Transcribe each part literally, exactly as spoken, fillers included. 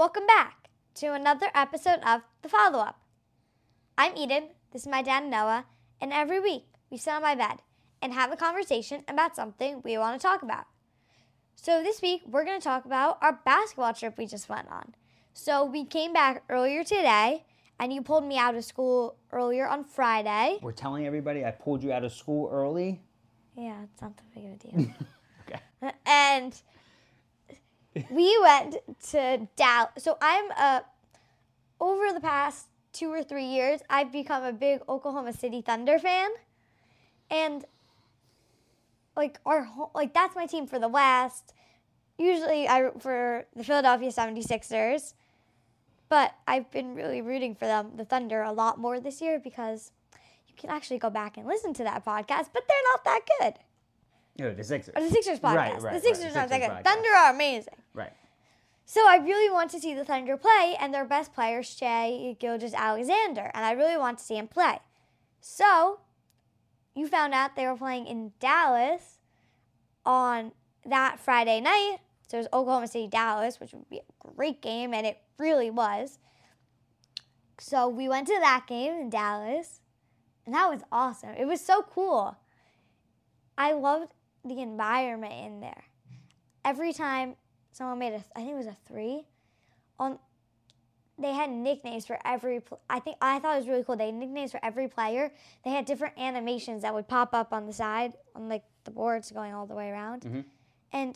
welcome back to another episode of The Follow-Up. I'm Eden, this is my dad Noah, and every week we sit on my bed and have a conversation about something we want to talk about. So this week we're going to talk about our basketball trip we just went on. So we came back earlier today, and you pulled me out of school earlier on Friday. We're telling everybody I pulled you out of school early? Yeah, it's not that big of a deal. Okay. And we went to Dallas. So I'm a, over the past two or three years, I've become a big Oklahoma City Thunder fan. And like our like that's my team for the West. Usually I root for the Philadelphia seventy-sixers. But I've been really rooting for them, the Thunder, a lot more this year because you can actually go back and listen to that podcast, but they're not that good. No, the Sixers. Or the Sixers podcast. Right, right, the Sixers right. aren't that good. Podcast. Thunder are amazing. Right. So I really want to see the Thunder play, and their best player is Shai Gilgeous-Alexander, and I really want to see him play. So you found out they were playing in Dallas on that Friday night. So it was Oklahoma City Dallas, which would be a great game, and it really was. So we went to that game in Dallas, and that was awesome. It was so cool. I loved the environment in there. Every time someone made a, I think it was a three, on, they had nicknames for every, I think, I thought it was really cool. They had nicknames for every player. They had different animations that would pop up on the side, on like the boards going all the way around. Mm-hmm. And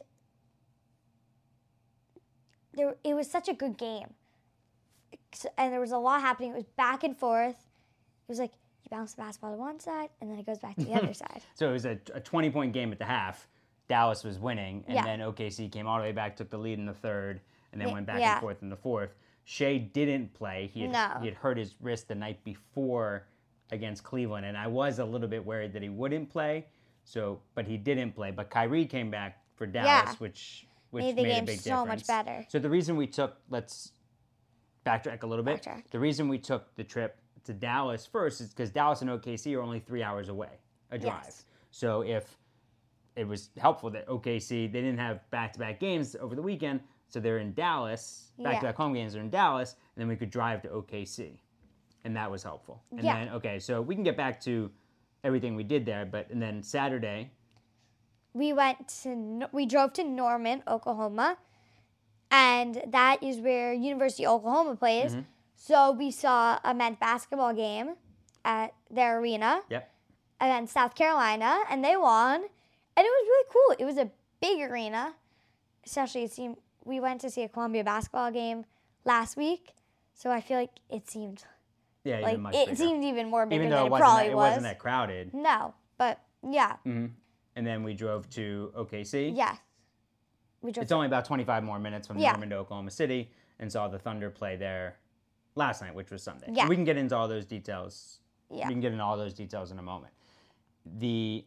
there, it was such a good game. And there was a lot happening. It was back and forth. It was like, you bounce the basketball to one side, and then it goes back to the other side. So it was a twenty-point game at the half. Dallas was winning, and Yeah. then O K C came all the way back, took the lead in the third, and then Yeah, went back yeah. and forth in the fourth. Shai didn't play. He had, No. he had hurt his wrist the night before against Cleveland, and I was a little bit worried that he wouldn't play. So, but he didn't play. But Kyrie came back for Dallas, Yeah. which which Made the made a game big so much difference. better. So the reason we took, let's backtrack a little bit. Backtrack. The reason we took the trip to Dallas first is because Dallas and O K C are only three hours away, a drive. Yes. So if it was helpful that O K C, they didn't have back-to-back games over the weekend, so they're in Dallas, back-to-back home games are in Dallas, and then we could drive to O K C, and that was helpful. And Yeah. then, okay, so we can get back to everything we did there, but and then Saturday, We went to, we drove to Norman, Oklahoma, and that is where University of Oklahoma plays. Mm-hmm. So we saw a men's basketball game at their arena yep, against South Carolina, and they won. And it was really cool. It was a big arena. Especially, it seemed, we went to see a Columbia basketball game last week, so I feel like it seemed yeah, like even much it bigger. seemed even more bigger even though than it it, wasn't, probably that, it was. wasn't that crowded. No, but yeah, Mm-hmm. And then we drove to O K C. yeah. We drove It's only about twenty-five more minutes from Yeah. Norman to Oklahoma City, and saw the Thunder play there last night, which was Sunday. Yeah. We can get into all those details. Yeah. We can get into all those details in a moment. The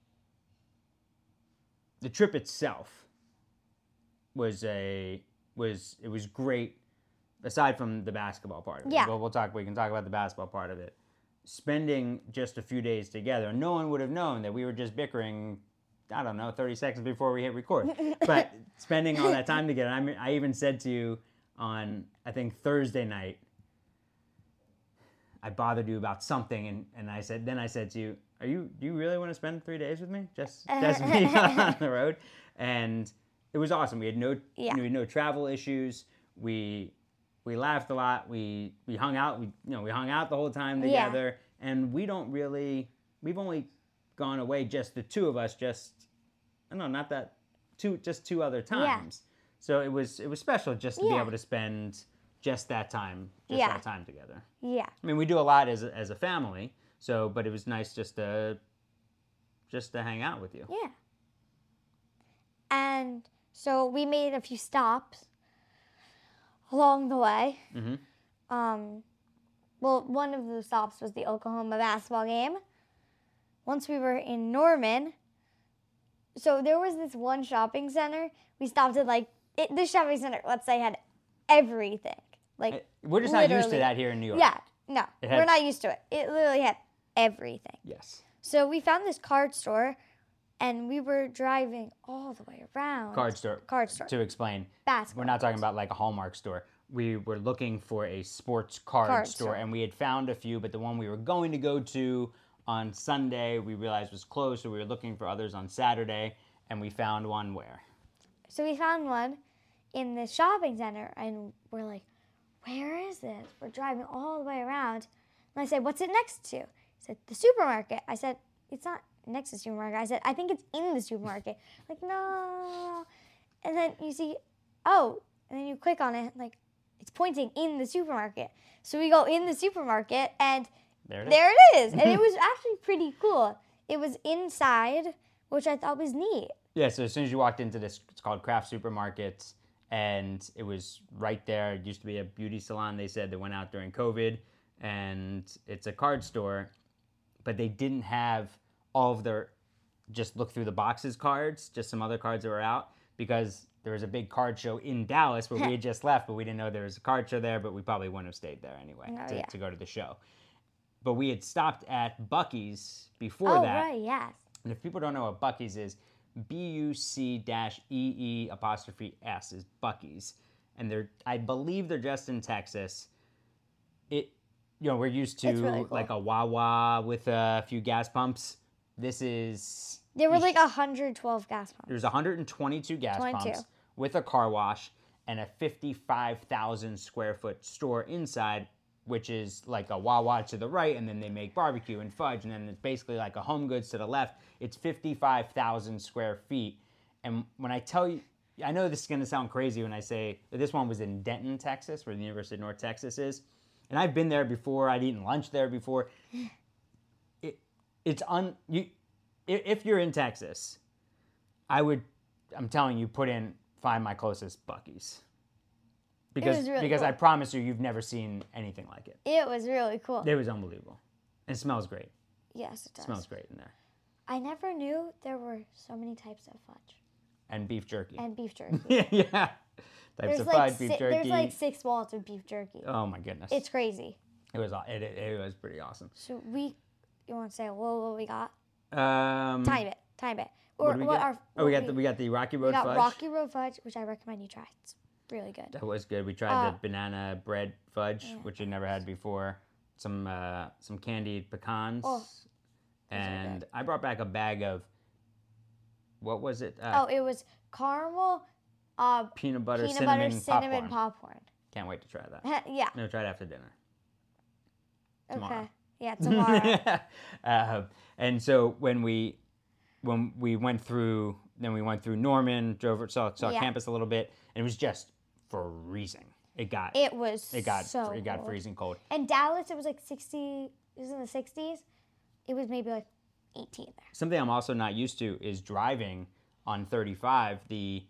the trip itself was a was it was great, aside from the basketball part of it. Yeah. Well, we'll talk. We can talk about the basketball part of it. Spending just a few days together, no one would have known that we were just bickering. I don't know, thirty seconds before we hit record. But spending all that time together, I mean, I even said to you on, I think, Thursday night, I bothered you about something, and, and I said, then I said to you, are you, do you really want to spend three days with me? Just, just me on the road? And it was awesome. We had no, Yeah. we had no travel issues. We, we laughed a lot. We, we hung out. We, you know, we hung out the whole time Yeah. together. And we don't really, we've only gone away, just the two of us, just, I don't know, not that, two, just two other times. So it was, it was special just to be Yeah. able to spend just that time, just Yeah. that time together. Yeah. I mean, we do a lot as a, as a family, so, but it was nice just to, just to hang out with you. Yeah. And so we made a few stops along the way. Mm-hmm. Um, well, one of the stops was the Oklahoma basketball game. Once we were in Norman, so there was this one shopping center. We stopped at like, it, this shopping center, let's say, had everything. Like, We're just not used to literally. that here in New York. Yeah, no, It we're had- not used to it. It literally had everything. Yes. So we found this card store, and we were driving all the way around. Card store. Card store. To explain, Basketball. we're not talking about like a Hallmark store. we were looking for a sports card, Card store, store. and we had found a few, but the one we were going to go to on Sunday, we realized was closed, so we were looking for others on Saturday, and we found one where? So we found one in the shopping center, and we're like, where is this? We're driving all the way around. And I said, what's it next to? He said, the supermarket. I said, it's not next to the supermarket. I said, I think it's in the supermarket. Like, no. And then you see, oh, and then you click on it, like, it's pointing in the supermarket. So we go in the supermarket, and There it is. there it is. And it was actually pretty cool. It was inside, which I thought was neat. Yeah, so as soon as you walked into this, it's called Craft Supermarkets, and it was right there. It used to be a beauty salon, they said, that went out during COVID, and it's a card store, but they didn't have all of their just look through the boxes cards, just some other cards that were out, because there was a big card show in Dallas where we had just left, but we didn't know there was a card show there, but we probably wouldn't have stayed there anyway Oh, to, yeah. to go to the show. But we had stopped at Buc-ee's before Oh, that. right, yes. And if people don't know what Buc-ee's is, B U C dash E E apostrophe S is Buc-ee's. And they're, I believe they're just in Texas. It, you know, we're used to It's really cool. like a Wawa with a few gas pumps. This is, There were like one hundred twelve gas pumps. there's one hundred twenty-two gas twenty-two. pumps with a car wash and a fifty-five thousand square foot store inside, which is like a Wawa to the right, and then they make barbecue and fudge, and then it's basically like a Home Goods to the left. It's fifty-five thousand square feet. And when I tell you, I know this is going to sound crazy when I say that this one was in Denton, Texas, where the University of North Texas is. And I've been there before. I'd eaten lunch there before. It, it's un, you, i- if you're in Texas, I would, I'm telling you, put in, find my closest Buc-ee's. Because, was really because I cool. promise you, you've never seen anything like it. It was really cool. It was unbelievable. And it smells great. Yes, it It does. smells great in there. I never knew there were so many types of fudge And beef jerky. and beef jerky. yeah. Types There's of like fudge, beef si- jerky. there's like six wallets of beef jerky. Oh my goodness. It's crazy. it was it, it, it was pretty awesome. So we, you want to say well, what we got? Um, Time it, time it. Or what did we what get? our oh, we what got the we got the Rocky Road we got fudge. Rocky Road fudge, which I recommend you try. It's really good. That was good. We tried Uh, the banana bread fudge, yeah, which we never had before. Some uh, some candied pecans, Oh, are and good. I brought back a bag of what was it? Oh, Uh, it was caramel, uh, peanut butter peanut cinnamon, butter cinnamon popcorn. popcorn. Can't wait to try that. yeah. No, try it after dinner. Tomorrow. Okay. Yeah, tomorrow. uh, and so when we when we went through, then we went through Norman, drove saw saw Yeah. campus a little bit, and it was just freezing. It got it was it got so it got cold. freezing cold. And Dallas, it was like sixty. It was in the sixties. It was maybe like eighteen there. Something I'm also not used to is driving on thirty-five. The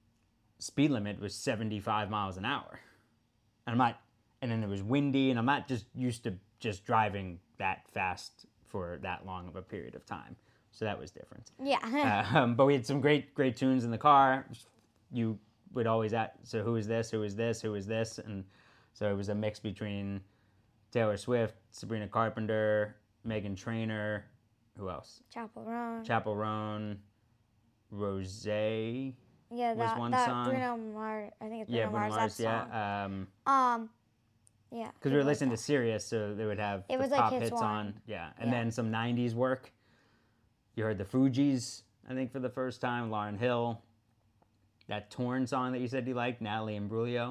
speed limit was seventy-five miles an hour, and I'm not. And then it was windy, and I'm not just used to just driving that fast for that long of a period of time. So that was different. Yeah. Um, but we had some great, great tunes in the car. You would always ask, so who is this? Who is this? Who is this? And so it was a mix between Taylor Swift, Sabrina Carpenter, Megan Trainor, who else? Chapel Roan. Chapel Roan, Rose. Yeah, yeah, was that, one that song. Bruno Mars. I think it's Bruno Bruno Mars. Mars. that song. Yeah, um, Um, yeah. because we were listening to Sirius, so they would have It the was like pop hits hits one. on. Yeah, and Yeah. then some nineties work. You heard the Fugees, I think, for the first time. Lauryn Hill. That Torn song that you said you liked, Natalie Imbruglia.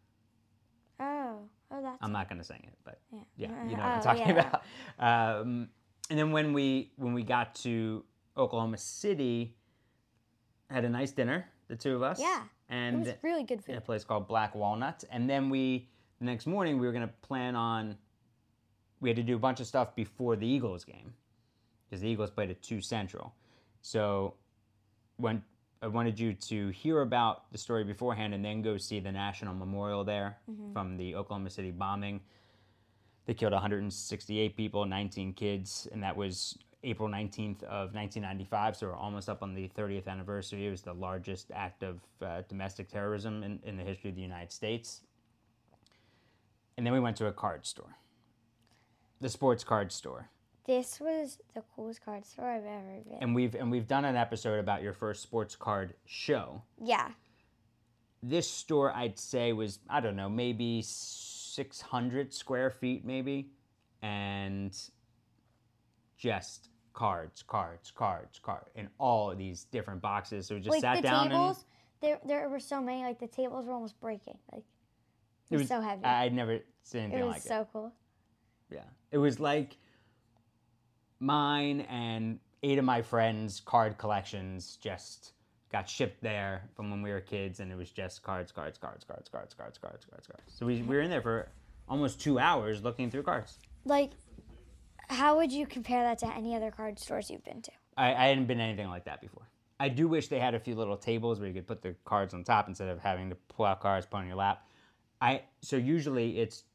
Oh, oh, that's. I'm not gonna sing it, but yeah. yeah, you know Oh, what I'm talking yeah. about. Um, and then when we when we got to Oklahoma City, had a nice dinner, the two of us. Yeah. It And was really good in a food. place called Black Walnut. And then we, the next morning, we were going to plan on, we had to do a bunch of stuff before the Eagles game because the Eagles played at two Central. So when I wanted you to hear about the story beforehand and then go see the National Memorial there from the Oklahoma City bombing. They killed one hundred sixty-eight people, nineteen kids, and that was April nineteenth of nineteen ninety-five, so we're almost up on the thirtieth anniversary. It was the largest act of uh, domestic terrorism in, in the history of the United States. And then we went to a card store, the sports card store. This was the coolest card store I've ever been. And we've and we've done an episode about your first sports card show. Yeah. this store, I'd say, was, I don't know, maybe six hundred square feet, maybe. And just cards, cards, cards, cards, in all of these different boxes. So we just like sat the down tables, and there there were so many. Like the tables were almost breaking. Like it was, so heavy. I- I'd never seen anything it was like so it. cool. Yeah. It was like mine and eight of my friends' card collections just got shipped there from when we were kids, and it was just cards, cards, cards, cards, cards, cards, cards, cards, cards. So we, we were in there for almost two hours looking through cards. Like, how would you compare that to any other card stores you've been to? I, I hadn't been anything like that before. I do wish they had a few little tables where you could put the cards on top instead of having to pull out cards, put on your lap. I so usually it's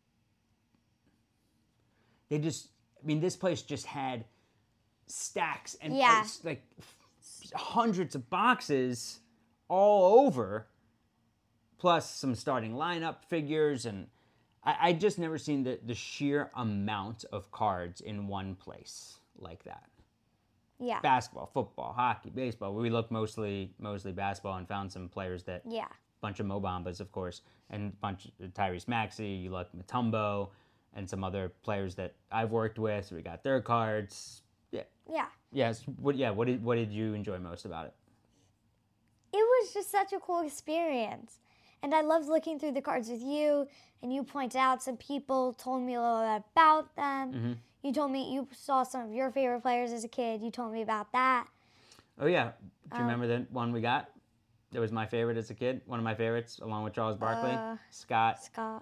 they just I mean this place just had stacks and Yeah. it's like hundreds of boxes all over, plus some starting lineup figures, and I, I just never seen the, the sheer amount of cards in one place like that. Yeah. Basketball, football, hockey, baseball. We looked mostly mostly basketball and found some players that Yeah. bunch of Mo Bambas, of course, and a bunch of Tyrese Maxey. You look Mutombo, and some other players that I've worked with. So we got their cards. Yeah. Yeah. Yes. What? Yeah. What did What did you enjoy most about it? It was just such a cool experience. And I loved looking through the cards with you, and you pointed out some people, told me a little bit about them. Mm-hmm. You told me you saw some of your favorite players as a kid. You told me about that. Oh yeah. Do you Um, remember the one we got? It was my favorite as a kid. One of my favorites, along with Charles Barkley, Uh, Scott. Scott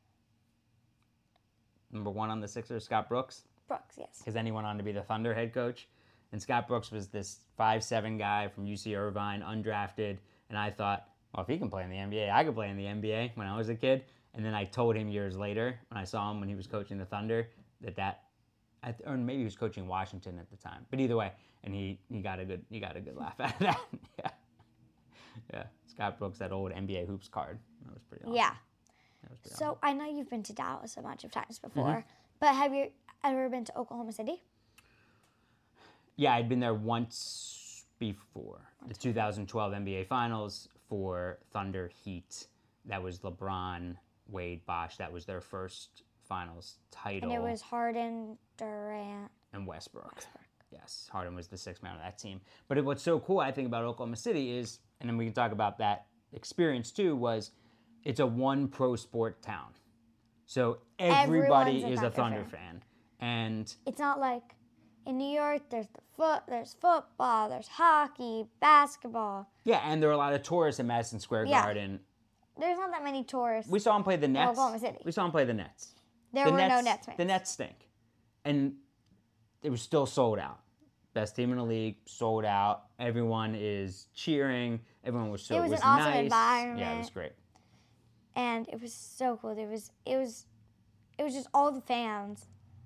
Number one on the Sixers, Scott Brooks. Brooks, yes. Because then he went on to be the Thunder head coach. And Scott Brooks was this five seven guy from U C Irvine, undrafted. And I thought, well, if he can play in the N B A, I could play in the N B A when I was a kid. And then I told him years later, when I saw him when he was coaching the Thunder, that that, I th- or maybe he was coaching Washington at the time. But either way, and he, he got a good he got a good laugh out of that. yeah, yeah. Scott Brooks, that old N B A hoops card. That was pretty awesome. Yeah. That was pretty So awesome. I know you've been to Dallas a bunch of times before, Mm-hmm. but have you ever been to Oklahoma City? Yeah, I'd been there once before. The two thousand twelve N B A Finals for Thunder Heat. That was LeBron, Wade, Bosh. That was their first Finals title. And it was Harden, Durant, and Westbrook. Westbrook. Yes, Harden was the sixth man of that team. But it, what's so cool, I think, about Oklahoma City is, and then we can talk about that experience too, was it's a one pro sport town. So everybody Everyone's a is a Thunder Thunder fan. And It's not like in New York. There's the foot. There's football. There's hockey, basketball. yeah, and there are a lot of tourists at Madison Square Yeah. Garden. There's not that many tourists. We saw him play the Nets. Oklahoma City. We saw him play the Nets. there the were Nets, no Nets fans. The Nets stink. And it was still sold out. Best team in the league, sold out. Everyone is cheering. Everyone was so It was an was awesome nice. Yeah, it environment. was great. And it was so cool. It was it was it was just all the fans.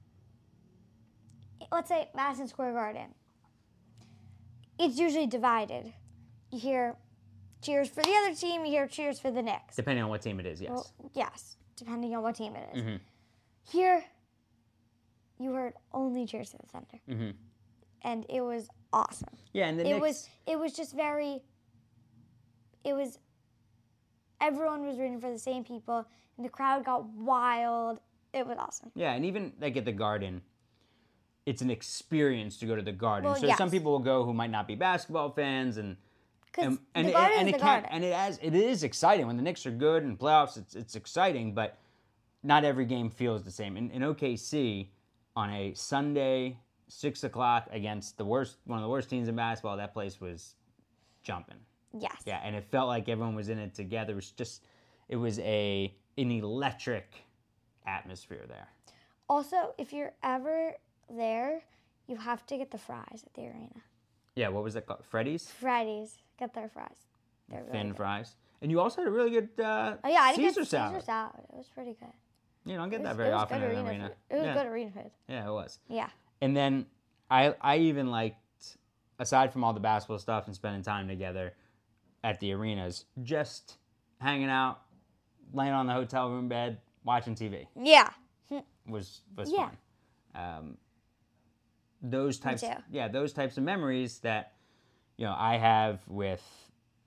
Let's say Madison Square Garden. It's usually divided. You hear cheers for the other team, you hear cheers for the Knicks. Depending on what team it is, yes. Well, yes, depending on what team it is. Mhm. Here, you heard only cheers for the Thunder. hmm And it was awesome. Yeah, and the It Knicks. was it was just very it was everyone was rooting for the same people and the crowd got wild. It was awesome. Yeah, and even like at the Garden, it's an experience to go to the Garden. Well, so yes. some people will go who might not be basketball fans, and Because and, and the it, garden and is it the can garden. and it has it is exciting when the Knicks are good in playoffs. It's it's exciting, but not every game feels the same. In, in O K C, on a Sunday six o'clock against the worst one of the worst teams in basketball, that place was jumping. Yes. Yeah, and it felt like everyone was in it together. It was just it was a an electric atmosphere there. Also, if you're ever there, you have to get the fries at the arena. Yeah, what was that called? Freddy's? Fridays, get their fries. They're really Thin good. fries. And you also had a really good uh, Oh yeah, I didn't Caesar get salad. Caesar salad. It was pretty good. You don't It get was, that very it was often good in an arena. arena. Food. It was yeah. good arena food. Yeah, it was. Yeah. And then I I even liked, aside from all the basketball stuff and spending time together at the arenas, just hanging out, laying on the hotel room bed, watching T V Yeah. was was Yeah. fun. Um, those types, too. yeah, those types of memories that you know I have with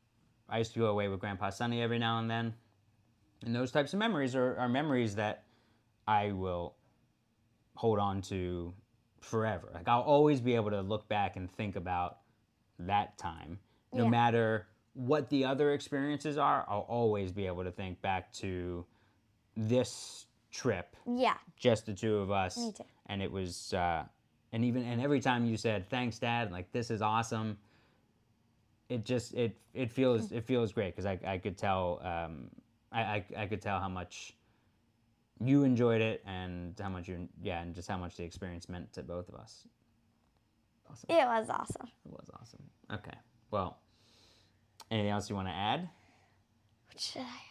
I used to go away with Grandpa Sonny every now and then. And those types of memories are, are memories that I will hold on to forever. Like I'll always be able to look back and think about that time. No Yeah. matter what the other experiences are, I'll always be able to think back to this trip, Yeah. just the two of us. Me too. And it was, uh, and even, and every time you said, thanks, Dad, like, this is awesome, it just, it, it feels, it feels great. Cause I, I could tell, um, I, I, I could tell how much you enjoyed it and how much you, yeah, and just how much the experience meant to both of us. Awesome. It was awesome. It was awesome. Okay. Well, anything else you want to add? What should I?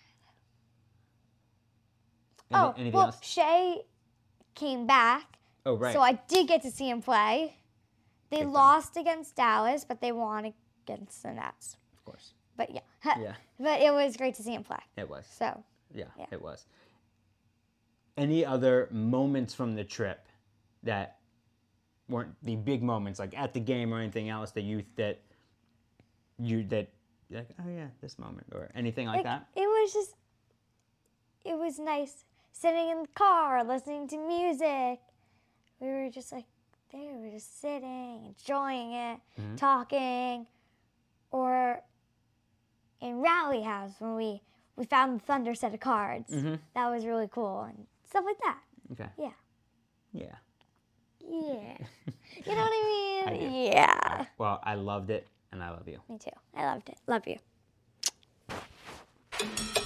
Any, Oh, anything well, else? Shay came back, Oh, right. so I did get to see him play. They Big time. lost against Dallas, but they won against the Nets. Of course. But yeah, Yeah, but it was great to see him play. it was. So Yeah, Yeah. it was. Any other moments from the trip that weren't the big moments, like at the game or anything else that you that you that like, oh yeah, this moment or anything like, like, that? it was just, it was nice sitting in the car, listening to music. We were just like there, we were just sitting, enjoying it, Mhm. talking, or in Rally House when we we found the Thunder set of cards. Mm-hmm. That was really cool and stuff like that. Okay. Yeah. Yeah. Yeah. You know what I I mean? do. Yeah. All right. Well, I loved it, and I love you. Me too. I loved it. Love you.